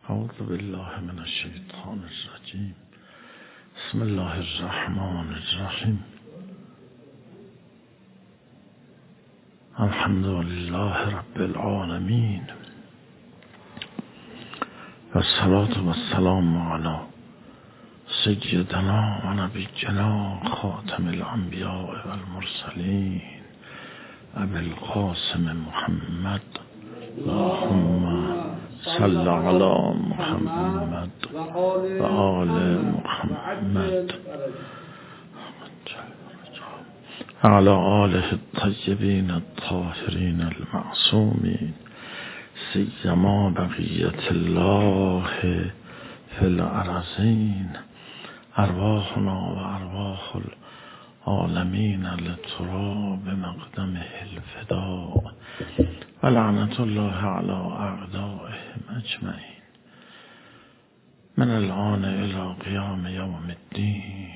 اعوذ بالله من الشیطان الرجیم. بسم الله الرحمن الرحیم. الحمد لله رب العالمین و الصلاة و السلام علی سیدنا و نبینا خاتم الانبیاء و المرسلین ابی القاسم محمد. اللهم صل علی محمد و آل محمد علی آله الطیبین الطاهرین المعصومین سیما بقیت الله فی الارضین ارواحنا و ارواح العالمین للتراب مقدمه الفداء و لعنت الله علی اعدائهم اجمعین من الآن الی قیام یوم الدین.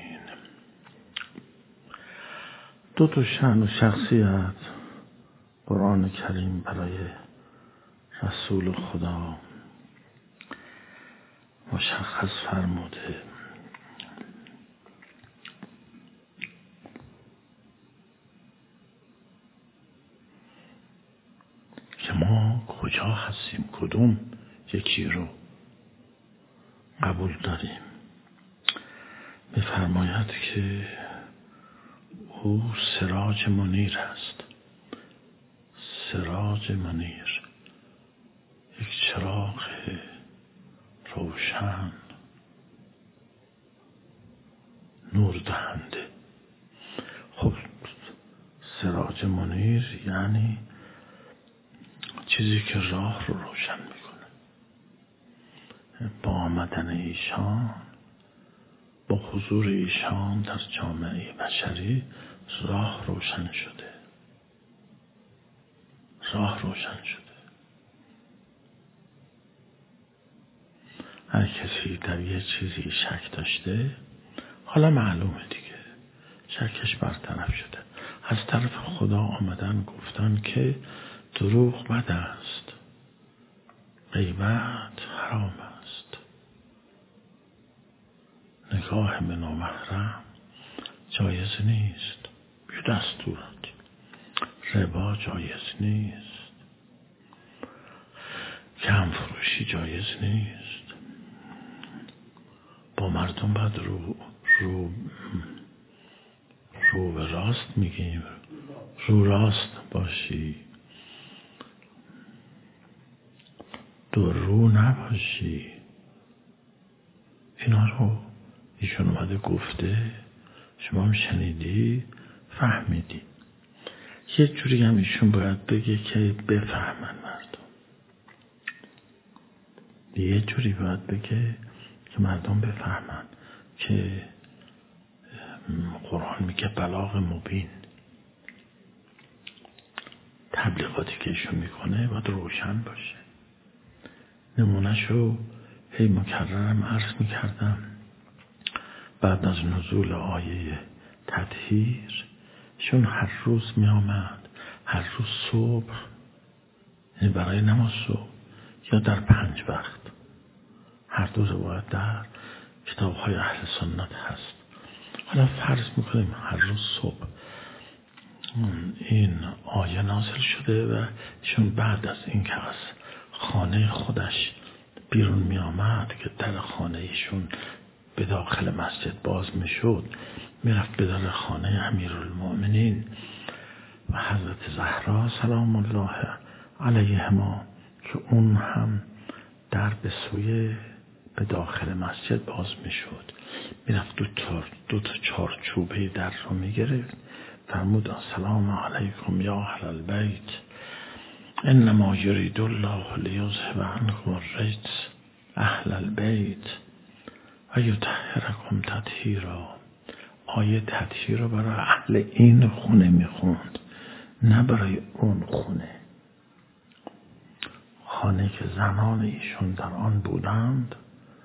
دو شأن و شخصیت قرآن کریم برای رسول خدا مشخص فرموده. که ما کجا هستیم، کدوم یکی رو قبول داریم. می‌فرماید که او سراج منیر است. سراج منیر، یک چراغ روشن، نور دهنده. خب سراج منیر یعنی چیزی که راه رو روشن میکنه. با آمدن ایشان، با حضور ایشان در جامعه بشری راه روشن شده. راه روشن شده. هر کسی در یه چیزی شک داشته، حالا معلومه دیگه، شکش برطرف شده. از طرف خدا آمدن گفتن که دروغ بد است، غیبت حرام است، نگاه به نامحرم جایز نیست، یه دستورات، ربا جایز نیست، کم فروشی جایز نیست، با مردم باید رو به راست میگیم، رو راست باشی، دو رو نباشی. اینا رو ایشون اومده گفته، شما هم شنیدی، فهمیدی. یه جوری هم ایشون باید بگه که بفهمن مردم. یه جوری باید بگه که مردم بفهمن که قرآن میگه بلاغ مبین. تبلیغاتی که ایشون میکنه باید روشن باشه. نمونهشو هی مکررم عرض میکردم. بعد از نزول آیه تطهیر شون هر روز میامد، هر روز صبح، یعنی برای نماز صبح یا در 5 وقت، هر دو روایت در کتاب‌های اهل سنت هست. حالا فرض میکنیم هر روز صبح این آیه نازل شده و شون بعد از این که از خانه خودش بیرون می آمد که در خانه ایشون به داخل مسجد باز می شد، می رفت به در خانه امیرالمؤمنین و حضرت زهرا سلام الله علیهما که اون هم در به سوی به داخل مسجد باز می شد. می رفت دو تا چارچوبه در رو می گرفت، فرمود السلام علیکم یا اهل البیت انما یرید الله لیذهب عنکم الرجس اهل البیت و یطهرکم تطهیرا. آیه تطهیر رو برای اهل این خونه میخوند، نه برای اون خونه. خانه که زنان ایشون در آن بودند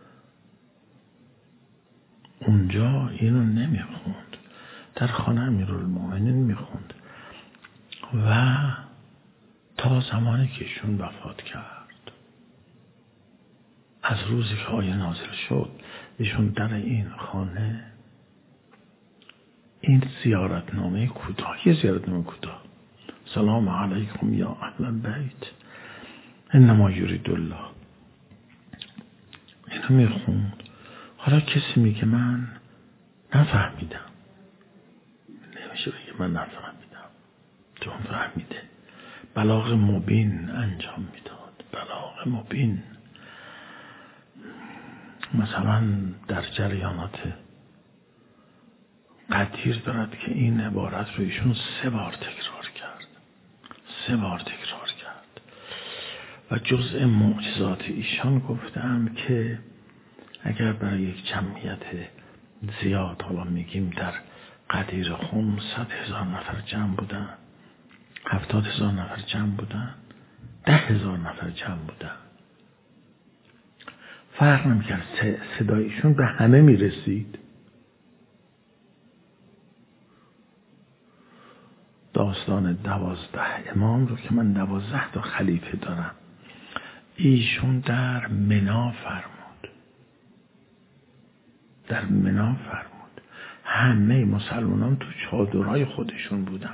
اونجا اینو نمیخوند، در خانه امیرالمؤمنین میخوند و تا زمانی که ایشون وفات کرد از روزی که آیه نازل شد ایشون در این خانه این زیارتنامه کوتاه، یه زیارتنامه کوتاه، سلام علیکم یا اهل البیت انما یرید الله، اینو میخوند. حالا کسی میگه من نفهمیدم، نمیشه بگه من نفهمیدم، چون فهمیده. بلاغ مبین انجام میداد، بلاغ مبین. مثلا در جریانات قدیر دارد که این عبارت رو ایشون 3 بار تکرار کرد، 3 بار تکرار کرد. و جزء معجزات ایشان گفتم که اگر برای یک جمعیت زیاد، حالا میگیم در قدیر خم 100,000 نفر جمع بودن، 70,000 نفر جمع بودن، 10,000 نفر جمع بودن، فرق نمی‌کرد، صدایشون به همه میرسید. داستان 12 امام رو که من 12 تا خلیفه دارم، ایشون در منا فرمود، در منا فرمود. همه مسلمانان تو چادرهای خودشون بودن،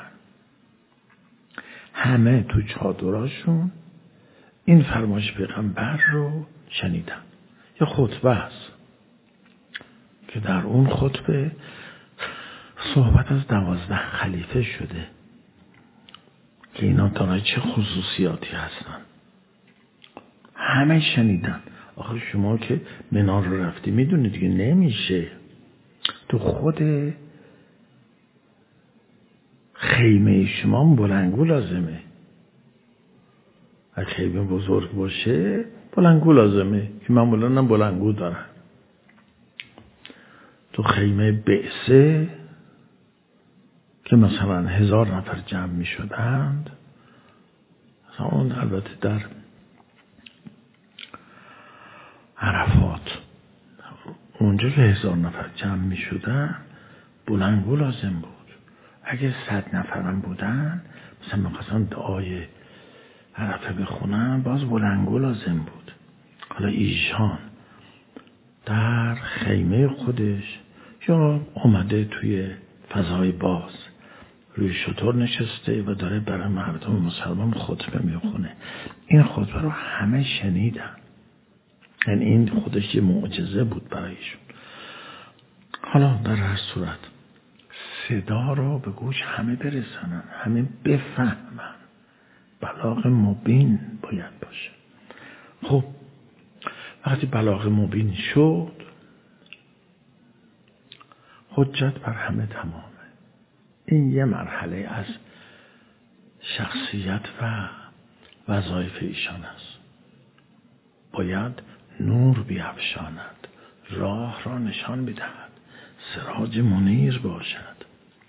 همه تو چادرهاشون این فرمایش پیغمبر رو شنیدن. یه خطبه است که در اون خطبه صحبت از 12 خلیفه شده که اینا دارای چه خصوصیاتی هستن. همه شنیدن. آخه شما که منا رو رفتی میدونی دیگه نمیشه تو خود خیمه شما بلندگو لازمه. اگه خیمه بزرگ باشه بلندگو لازمه که معمولا هم بلندگو دارن. تو خیمه بعثه که مثلا 1000 نفر جمع می شدند، اون البته در عرفات اونجا که 1000 نفر جمع می شدن بلندگو لازم بود. اگه 100 نفرم بودن مثلا میخواستن دعای عرفه بخونن باز بلندگو لازم بود. حالا ایشان در خیمه خودش یا اومده توی فضای باز روی شتر نشسته و داره برای مردم مسلمان خطبه میخونه. این خطبه رو همه شنیدن، یعنی این خودش یه معجزه بود برایشون. حالا در هر صورت صدا رو به گوش همه برسانن، همه بفهمن، بلاغ مبین باید باشه. خب وقتی بلاغ مبین شد حجت بر همه تمامه. این یه مرحله از شخصیت و وظایف ایشان است. باید نور بیفشاند، راه را نشان بدهد، سراج منیر باشد.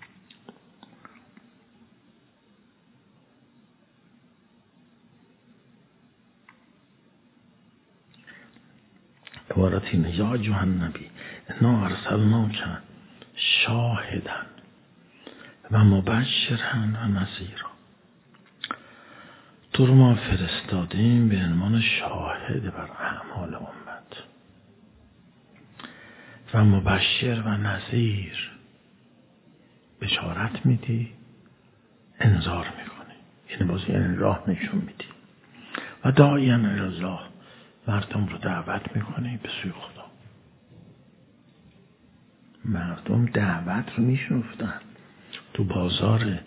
عبارت اینه: یا ایها النبی انا ارسلناک شاهدا و مبشرا و نذیرا. تو رو ما فرستادیم به عنوان شاهد بر اعمال امت و مبشر و نذیر، بشارت میدی، انذار میکنی، یعنی باز یعنی راه نشون میدی. و داعیا الی الله، مردم رو دعوت میکنی به سوی خدا. مردم دعوت رو میشنفتن. تو بازار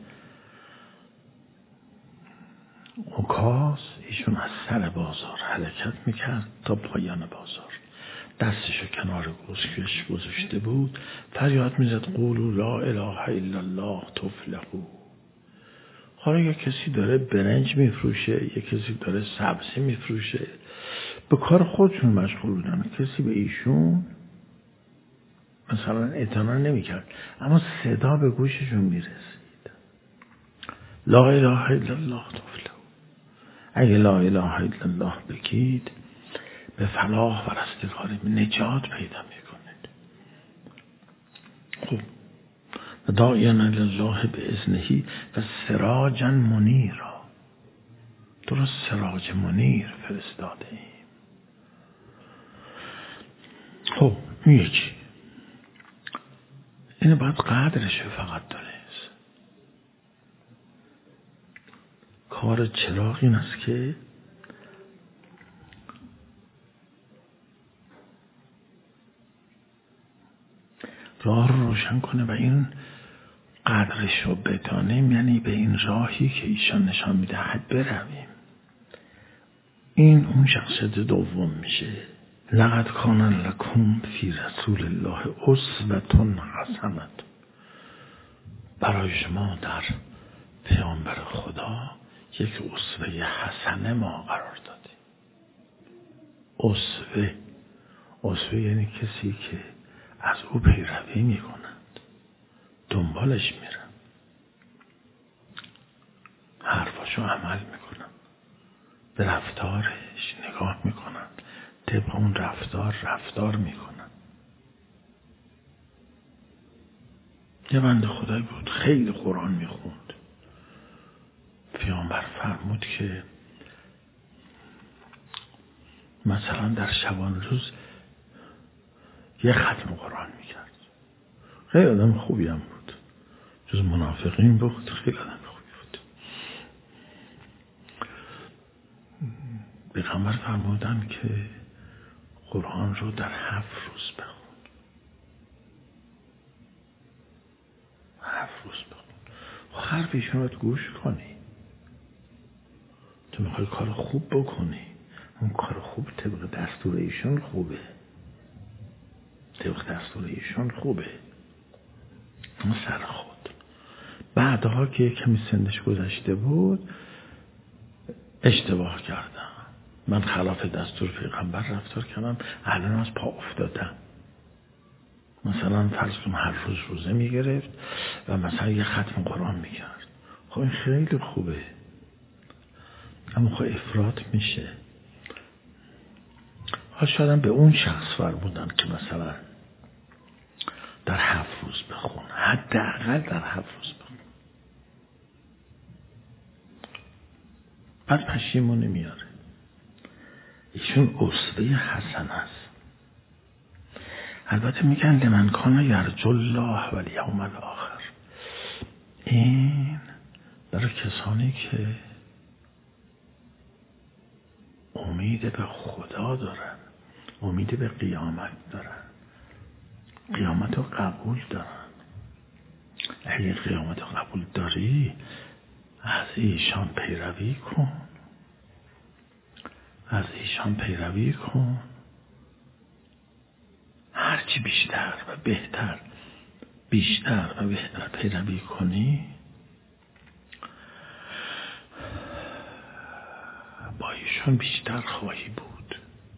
اوکاس ایشون از سر بازار حرکت میکرد تا پایان بازار، دستشو کنار گوشش گذاشته بود، فریاد میزد قولوا لا اله الا الله تفلحوا. حالا یک کسی داره برنج میفروشه، یک کسی داره سبزی میفروشه، به کار خودشون مشغول بودن، کسی به ایشون مثلا اعتنا نمیکرد، اما صدا به گوششون میرسید: لا اله الا الله تفلحوا. اگه لا اله الا الله بگید به فلاح و رستگاری نجات پیدا میکنید. خب و داعیا الی الله باذنه و سراجا منیرا. درست سراج منیر فرستاده ایم. خب این یکی، اینو باید قدرش فقط دانست. کار چراغ این است که راه رو روشن کنه و این قدرش رو بدانیم، یعنی به این راهی که ایشان نشان میدهد برویم. این اون شخصیت دوم میشه. لقد کان لکم فی رسول الله اسوة حسنة. برای شما در پیامبر خدا یک اسوه حسنه ما قرار دادیم. اسوه یعنی کسی که از او پیروی میکنند، دنبالش میرن، حرفاشو عمل میکنن، به رفتارش نگاه میکنن، طبق اون رفتار میکنن. یه بنده خدایی بود خیلی قرآن میخوند. پیامبر فرمود که مثلا در شبان روز یه ختم قرآن میکرد. خیلی آدم خوبی هم بود، جز منافقین بود، خیلی آدم خوبی بود. پیغمبر فرمودن که قرآن رو در 7 روز بخون. 7 روز بخون. حرف ایشون رو گوش کنی. تو میخوای کار خوب بکنی، اون کار خوب طبق دستور ایشون خوبه. طبق دستور ایشون خوبه. اما سر خود. بعدها که کمی سنش گذشته بود اشتباه کردم. من خلاف دستور پیغمبر رفتار کردم، الان از پا افتادم. مثلا فرض کن هر روز روزه میگرفت و مثلا یه ختم قرآن میکرد. خب این خیلی خوبه، اما خب افراط میشه. شاید به اون شخص فرمودن که مثلا در 7 روز بخون، حداقل در 7 روز بخون. بعد پشیمونی میاره. ایشون اسوه حسن است. البته میگن لمن کان یرجو الله و الیوم الاخر. این برای کسانی که امید به خدا دارن، امید به قیامت دارن، قیامت رو قبول دارن. اگه قیامت رو قبول داری از ایشان پیروی کن، از ایشان پیروی کن. هرچی بیشتر و بهتر پیروی کنی با ایشان بیشتر خواهی بود.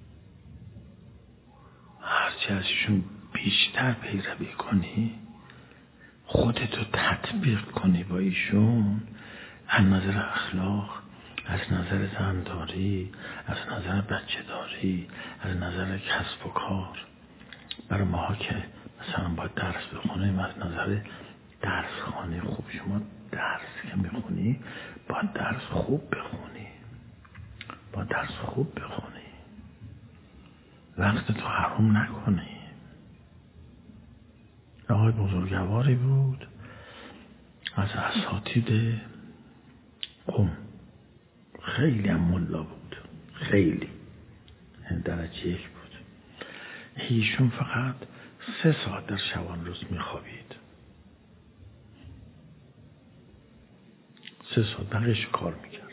هرچی از ایشون بیشتر پیروی کنی، خودتو تطبیق کنی با ایشون، از نظر اخلاق، از نظر زنداری، از نظر بچه داری، از نظر کسب و کار. برای ماها که مثلا باید درس بخونیم، از نظر درس خانه خوب، شما درس که میخونی باید درس خوب بخونی، وقت تو حرام نکنی. آقای بزرگواری بود از اساتید قم، خیلی هم ملا بود، خیلی درجه 1 بود. ایشون فقط 3 ساعت در شبان روز میخوابید. 3 ساعت بقیه‌اش کار میکرد.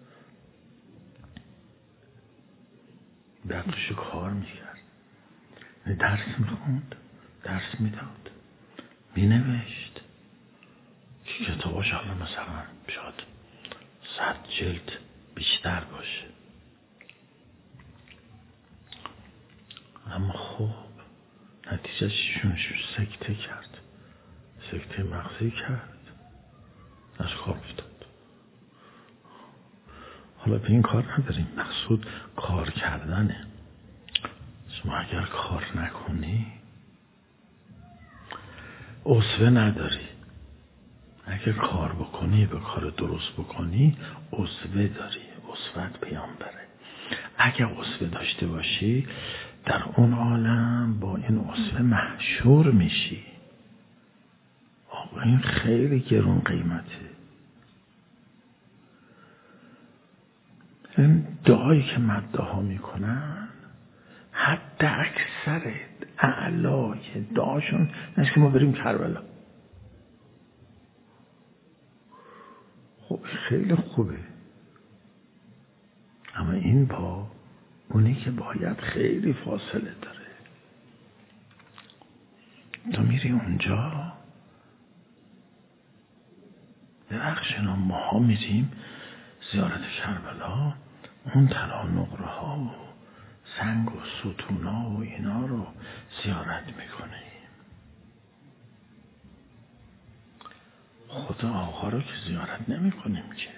درس میخوند، درس میداد، مینوشت که کتاباش حالا مثلا شاید 100 جلد بیشتر باشه. اما خب نتیجهش ایشون سکته کرد، سکته مغزی کرد، از کار افتاد. حالا به این کار نداریم، مقصود کار کردنه. شما اگر کار نکنی اسوه نداری. اگر کار بکنی، به کار درست بکنی، اسوه داری، اسوت پیامبره. اگه اسوه داشته باشی در اون عالم با این اسوه محشور میشی. آقا این خیلی گرون قیمته. این دعایی که مداها میکنن حد اکثر اعلای دعاشون نشه که ما بریم کربلا. خب خیلی خوبه، اما این با اونی که باید خیلی فاصله داره. تو میری اونجا، ببخشینا ماها میریم زیارت کربلا، اون طلا نقره ها و سنگ و ستونا و اینا رو زیارت میکنیم. خدا آقا رو که زیارت نمیکنیم که.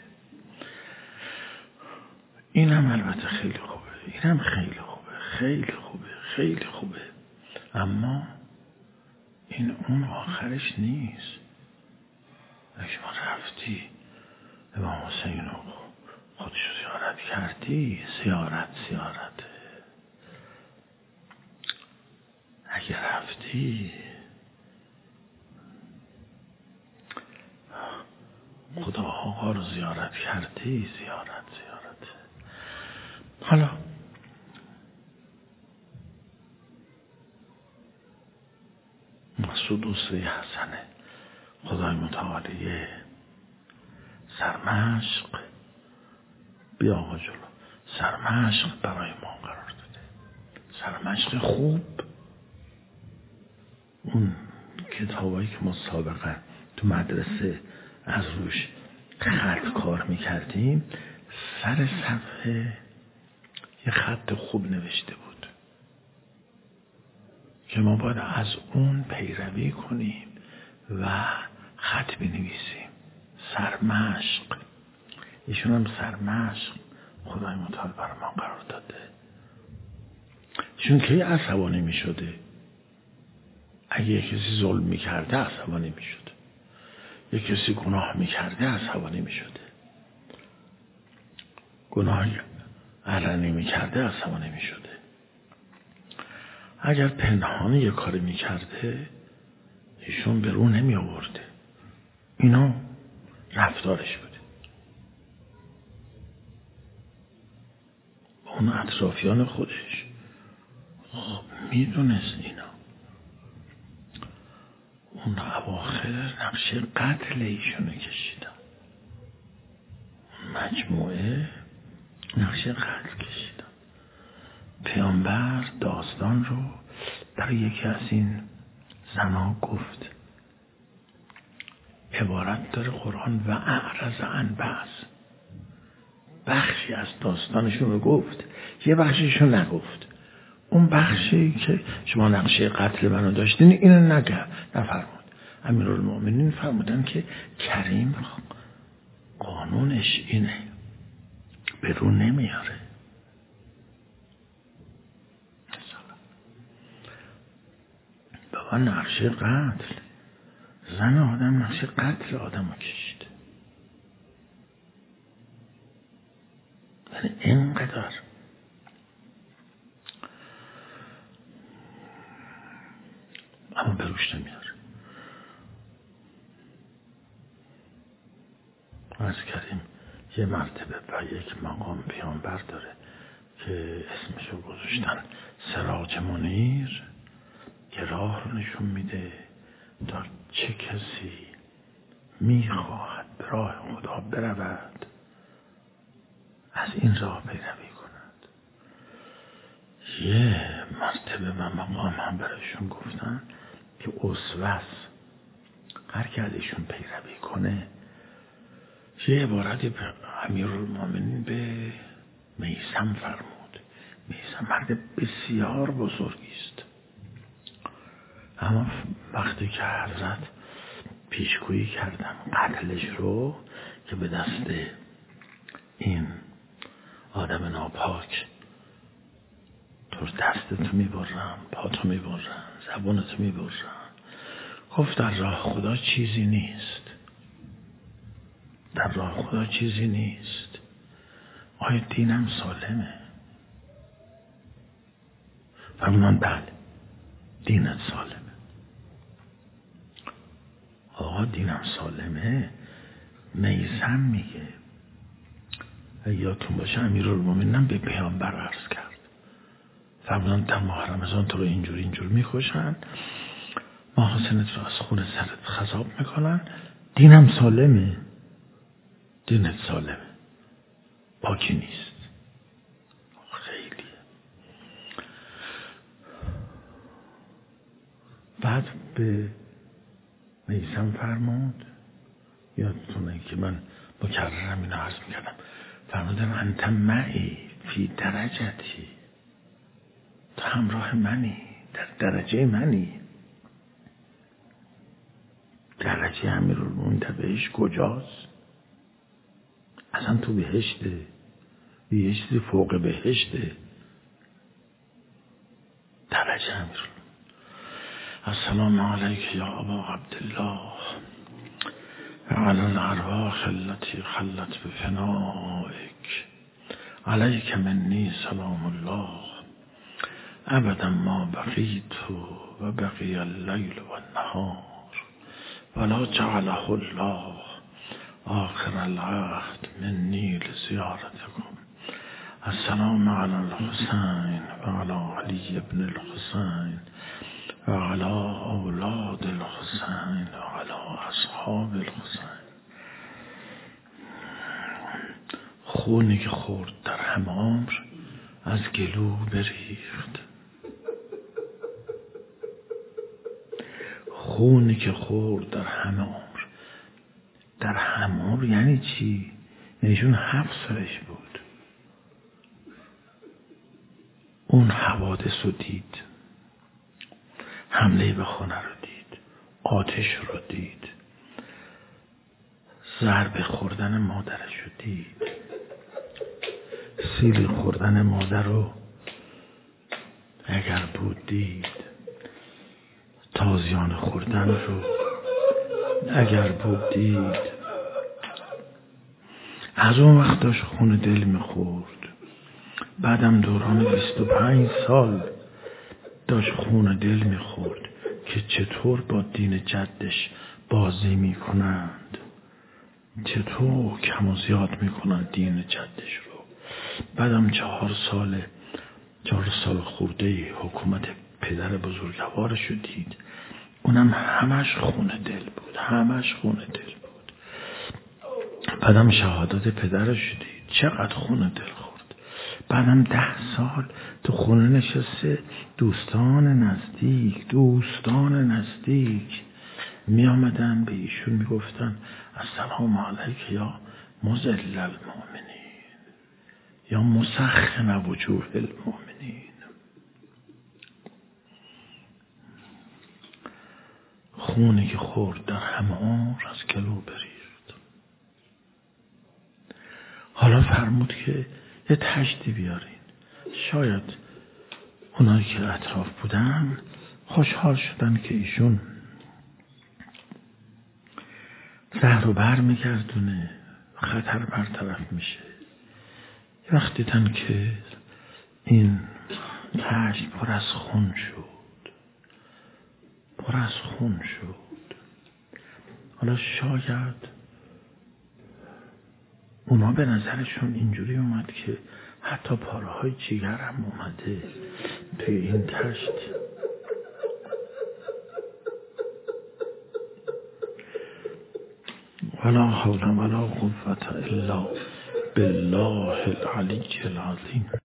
اینم البته خیلی خوبه، اینم خیلی خوبه، خیلی خوبه، خیلی خوبه، اما این اون آخرش نیست. اگه شما رفتی امام حسین رو خودشو زیارت کردی، زیارته. اگه رفتی خدا آقا رو زیارت کردی، زیارت. حالا مسعود اسوه حسنه خدای متعالیه سرمشق بیا آقا جلو، سرمشق برای ما قرار داده. سرمشق خوب، اون کتابایی که ما سابقا تو مدرسه از روش خط کار میکردیم، سر صفحه یه خط خوب نوشته بود که ما باید از اون پیروی کنیم و خط بنویسیم. سرمشق، ایشون هم سرمشق خدای متعال برای ما قرار داده. چون که عصبانی می شده، اگه کسی ظلم می کرده عصبانی می شده، یه کسی گناه می کرده عصبانی می شده، گناه علنی می کرده عصبانی می شده. اگر پنهانی یه کاری می کرده ایشون به رو نمی آورده. اینا رفتارش بوده. اون اطرافیان خودش میدونست اینا. اون اواخر نقشه قتل ایشونو کشیدن. مجموعه نقشه قتل کشیدن. پیامبر داستان رو برای یکی از این زنها گفت. عبارت داره قرآن و اعرض عن بعض. بخشی از داستانشون رو گفت، یه بخشیشون نگفت. اون بخشی که شما نقشه قتل منو داشتین اینو نفرمود. امیرالمومنین فرمودن که کریم قانونش اینه، به رو نمیاره. بابا نقشه قتل، زن آدم نقشه قتل آدم رو کشید. یعنی اینقدر اما بروش نمیاره. عرض کردیم یه مرتبه و یک مقام پیامبر داره که اسمشو گذاشتن سراج منیر، که راه رو نشون میده تا چه کسی میخواهد به راه خدا برود از این راه پیروی کند. یه مرتبه و مقام هم برایشون گفتن که اسوه هر که ازشون پیروی کنه. یه عبارتی به امیرالمومنین به میثم فرمود. میثم مرد بسیار بزرگی است، اما وقتی که حضرت پیشگویی کردن قتلش رو که به دست این آدم ناپاک تو دستتو میبرن، پاتو میبرن، زبونتو میبرن، گفت در راه خدا چیزی نیست، در راه خدا چیزی نیست. آیا دینم سالمه؟ فرمودن بله دینت سالمه. آقا دینم سالمه. میثم میگه یادتون باشه امیرالمومنین به پیامبر عرض کرد، فرمودن در ماه رمضان تو رو اینجور میکشن، محاسنت رو از خون سرت خضاب میکنن، دینم سالمه. دینت سالمه، پاکی نیست. خیلی. بعد به میثم فرمود، یادتونه که من مکررم اینو عرض میکردم، فرمودن انت معی فی درجتی، تو همراه منی، در درجه منی. درجه امیرالمومنین در بهشت کجاست؟ اصلا تو بهشته، بهشتی فوق بهشته. درجه امیرالمومنین. السلام علیک یا ابا عبدالله وعلی الارواح التي خلت بفنائک، علیک منی سلام الله ابدا ما بقیت و بقی اللیل و النهار ولا جعله الله آخر العهد منی لزیارتکم. السلام علی الحسین و علی علی بن الحسین و علی اولاد الحسین و علی اصحاب الحسین. خونی که خورد در همه عمر از گلو بریخت. خونی که خورد در همه عمر. در همه عمر یعنی چی؟ یعنی چون 7 سالش بود اون حوادث رو دید، حمله به خانه رو دید، آتش رو دید، ضربه خوردن مادرش رو دید، سیلی خوردن مادر رو اگر بود دید، تازیانه خوردن رو اگر بود دید. از اون وقت داشت خون دل میخورد. بعدم دوران 25 سال داشت خون دل میخورد که چطور با دین جدش بازی میکنند، چطور کم و زیاد میکنند دین جدش رو. بعدم 4 سال خورده حکومت پدر بزرگوارش رو دید، اونم همش خون دل بود، همش خون دل بود. بعدم شهادت پدرش رو دید، چقدر خون دل خورد. بعدم 10 سال تو خونه نشسته، دوستان نزدیک می آمدن به ایشون می گفتن السلام علیک یا مذل المؤمنین یا مسخن وجوه المؤمنین. خونی که خورد در همه عمر از گلو بریخت. حالا فرمود که یه تشتی بیارین. شاید اونایی که اطراف بودن خوشحال شدن که ایشون زهر رو بر میگردونه، خطر برطرف میشه. وقتی دیدن که این تشت پر از خون شد، حالا شاید اونا به نظرشون اینجوری اومد که حتی پاره‌های جگر هم اومده توی این تشت. ولا حول ولا قوة الا بالله العلی العظیم.